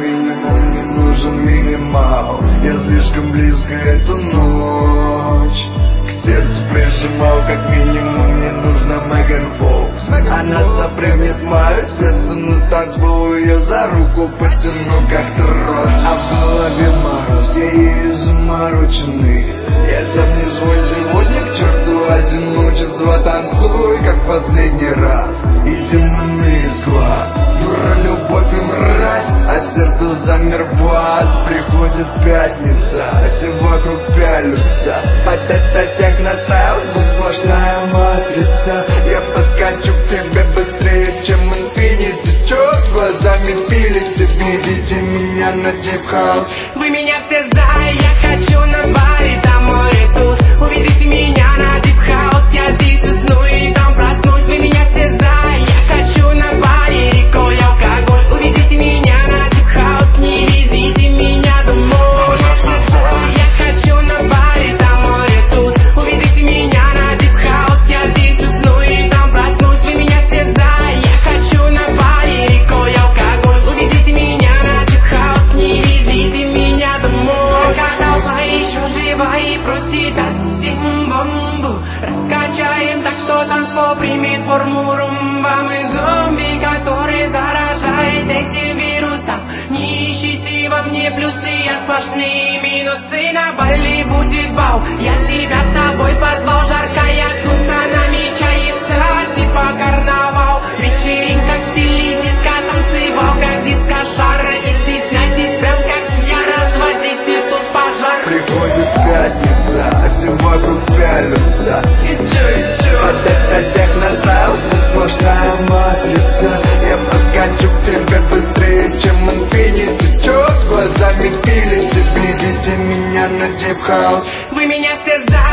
минимум, мне нужен минимал. Я слишком близко эту ночь к сердцу прижимал, как минимум мне нужна Меган Фокс. Она запрыгнет в мое сердце на танцпол, ее за руку потяну, как трос. А в голове мороз, я ею замороченный. Я сам не свой сегодня, к черту одиночество. Танцуй, как последний раз, и демоны из глаз. Дура, любовь и мразь, а сердце замер в ад. Приходит пятница, все вокруг пялются. Под это техностайл, звук сплошная матрица. Я подкачу к тебе быстрее, чем Infinity. Чё глазами пилите, видите меня на Deep House. Вы меня все за, я хочу на Бали, там мой туз. Увезите меня на Deep House, я здесь усну и там проснусь. Вы меня все за, я хочу на Бали, рекой алкоголь. Увезите меня на Deep House, не везите меня домой. Я хочу на Бали, там мой туз. Увезите меня на Deep House, я здесь усну и там проснусь. Вы меня все за, я хочу на Бали, рекой алкоголь. Увезите меня на Deep House, не везите меня домой. Когда толпа еще жива и просит отсим бомбу, раскачаем так, что танцпол примет форму румба. Мы зомби, который заражает этим вирусом. Не ищите во мне плюсы, а сплошные минусы. На Бали будет бал, я тебя с собой позвал. Жаркая туса намечается, типа карнавал. Вечеринка в стиле диска, танцевал как дискошар. Не стесняйтесь, прям как я, разводите тут пожар. Приходит пятница, а все вокруг пялются. И чё? Под это техностайл, звук сплошная матрица. Я подкачу к тебе быстрее, чем Infinity. Чё глазами пилите, видите меня на Deep House. Вы меня все за,